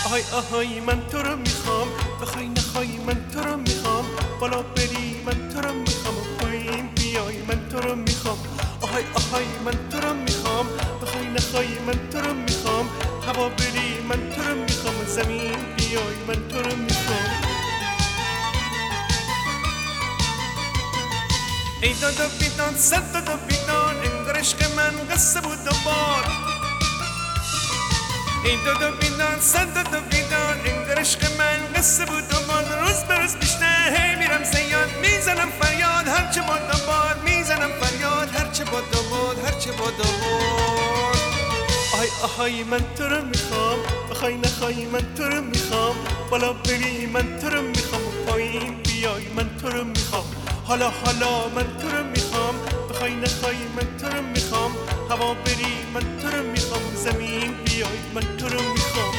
آهای آهای من تو رو میخوام، بخوای نخوای من تو رو میخوام، بالا بری من تو رو میخوام، پایین بیای من تو رو میخوام. آهای آهای من تو رو میخوام، بخوای نخوای من تو رو میخوام، هوا بری من تو رو میخوام، زمین بیای من تو رو میخوام. ای دادا بیدان صد دادا بیدان، انگار عشق من قصه بود و بار. ای دادا بیدان صد دادا بیدان، انگار عشق من قصه بود و بار. روز به روز بیشتر هی میرم زیاد، میزنم فریاد هرچه باد و باد، میزنم فریاد هرچه باد و باد، هرچه باد و باد. آهای آهای من تو رو میخوام، بخوای نخوای من تو رو میخوام، بالا بری من تو رو میخوام، پایین بیای من تو رو میخوام. حالا حالا من تو رو میخوام، بخوای نخوای من تو رو میخوام، هوا بری من تو رو میخوام، زمین بیای من تو رو میخوام.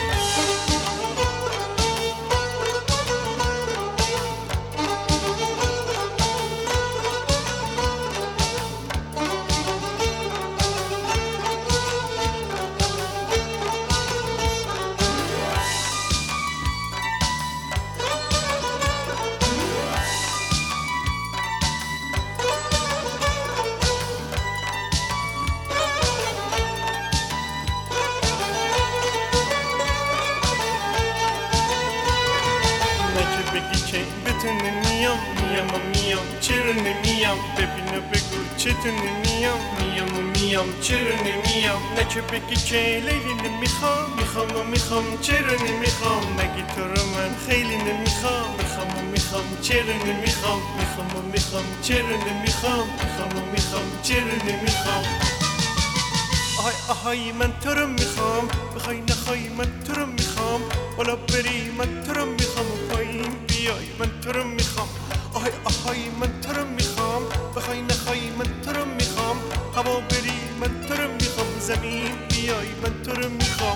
بگی که بهتون نمیام، میام و میام چرا نمیام، ببین و بگو چطور نمیام، میام و میام چرا نمیام. نه که بگی که لیلی نمیخوام، میخوام و میخوام چرا نمیخوام، مگه تو رو من خیلی نمیخوام، میخوام و میخوام چرا نمیخوام، میخوام و میخوام چرا نمیخوام، میخوام و میخوام چرا نمیخوام. آهای آهای من تو رو میخوام، بخوای نخوای من تو رو میخوام، بالا بری من تو رو میخوام، پایین بیای من تو رو میخوام. آهای آهای من تو رو میخوام، بخوای نخوای من تو رو میخوام، هوا بری من تو رو میخوام، زمین بیای من تو رو میخوام.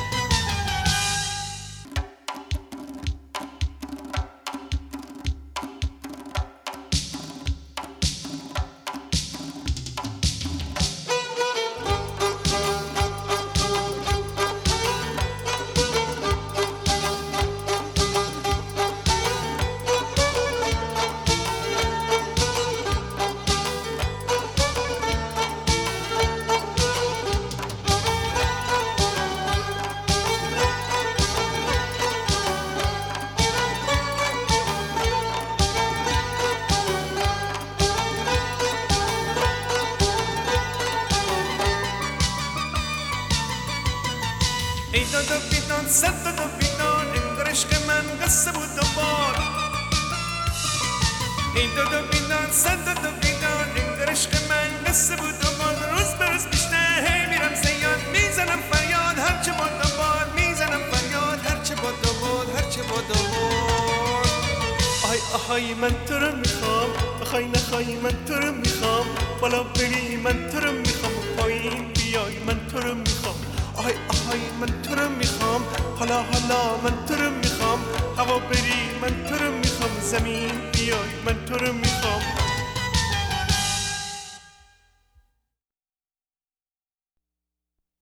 ای دادا بیدان صد دادا بیدان، انگار عشق من قصه بود و بار. ای دادا بیدان صد دادا بیدان، انگار عشق من قصه بود و بار. روز به روز بیشتر هی میرم زیاد، میزنم فریاد هرچه باد و باد، میزنم فریاد هرچه باد و باد، هرچه باد و باد. آهای آهای من تو رو میخوام، بخوای نخوای من تو رو میخوام، بالا بری من تو رو میخوام، پایین بیای من تو رو میخوام. آهای آهای من تو رو میخوام، حالا حالا من تو رو میخوام، هوا بری من تو رو میخوام، زمین بیای من تو رو میخوام.